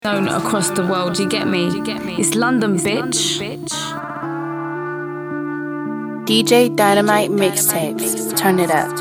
known across the world, you get me? It's London, bitch. DJ Dynamite mixtapes. Turn it up.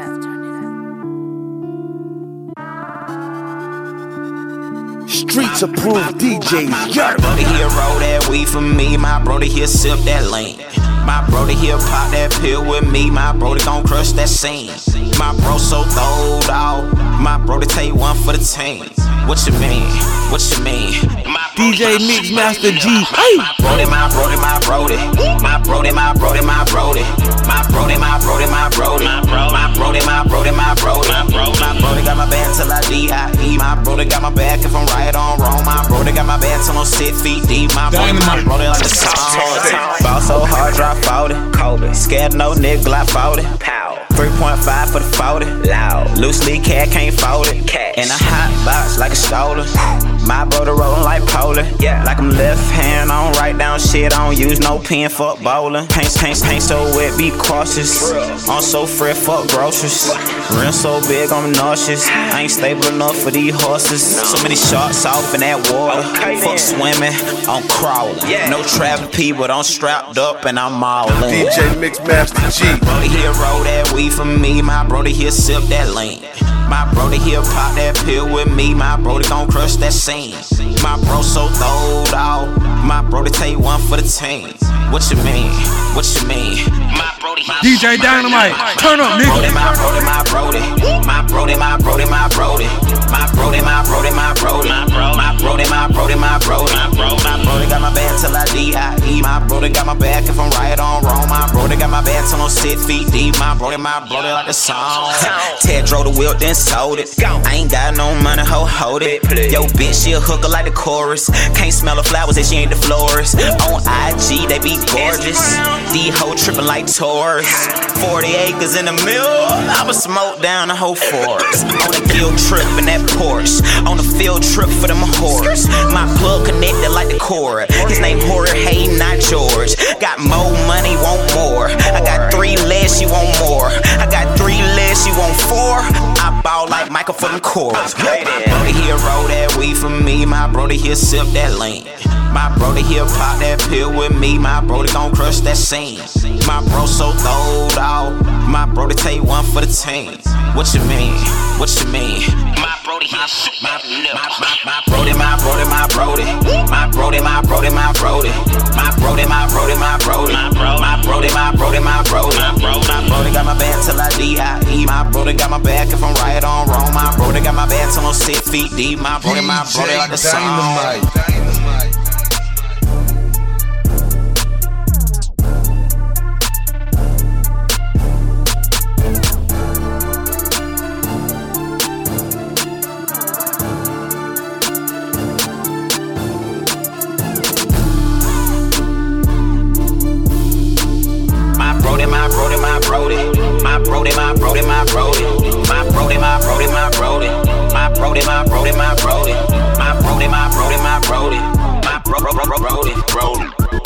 Streets approved DJs. My brother here roll that weed for me. My brother here sip that lean. My brother here pop that pill with me. My brother gon' crush that scene. My bro so throwed out. My brother take one for the team. What you mean? What you mean? DJ Mixmaster G. My brody, my brody, my brody. My brody, my brody, my brody. My brody, my brody, my brody. My brody, my brody, my brody. My brody got my back till I D.I.E. My brother got my back if I'm right on wrong. My brother got my back till I'm 6 feet deep. My brody like the song. Ball so hard, drop 40. Scared no nigga, like 40. 3.5 for the 40. Loud. Loosely cat can't fold it. In a hot box like a stolen. My brother rolling like Polar. Like I'm left hand, I don't write down shit. I don't use no pen, fuck bowling. Paint so wet, be cautious. I'm so fresh, fuck groceries. Rim so big, I'm nauseous. I ain't stable enough for these horses. So many sharks off in that water. Fuck swimming, I'm crawling. No trapping people, I'm strapped up and I'm mauling. DJ Mixmaster G. My brother here roll that weed for me. My brother here sip that lean. My brother here pop that pill with me. My brother gon' crush that scene. My bro so throwed out. My brother take one for the team. What you mean? What you mean? My brody, DJ Dynamite, turn up, nigga. My brody, my brody. My brody, my brody, my brody. My brody, my brody, my brody. My brody, my brody, my brody. My brody got my back till I D.I.E. My brother got my back if I'm right on wrong. My brother got my back till I'm 6 feet deep. My brody like the song. Ted drove the wheel, then sold it. I ain't got no money, hold it. Yo, bitch, she a hooker like the chorus. Can't smell the flowers if she ain't the florist. On IG, they be gorgeous. D-ho trippin' like Taurus. 40 acres in the mill, I'ma smoke down the whole forest. On a guild trip in that Porsche. On a field trip for them horse. My plug connected like the cord. His name Jorge, not George. Got more money, want more. I got 3 legs, she want more. I got 3 legs, she want 4. I ball like Michael for them chords. My brother here roll that weed for me. My brother here sip that lean. My brother here pop that pill with me. My brother gon' crush that scene. My bro so throwed out. My brother take one for the team. What you mean? What you mean? My brody here shoot my brody, my brody, my brody. My brody, my brody, my brody. My brody, my brody, my brody. My brody, my brody, my brody. My brody got my back till I D.I.E. My brother got my back if I'm right on wrong. My brother got my back till I'm 6 feet deep. My brody like the song. My brody, my brody, my brody. My brody, my brody, my brody. My brody, my brody, my brody. My brody, my brody, my brody. My brody, my brody, my brody. My brody, brody.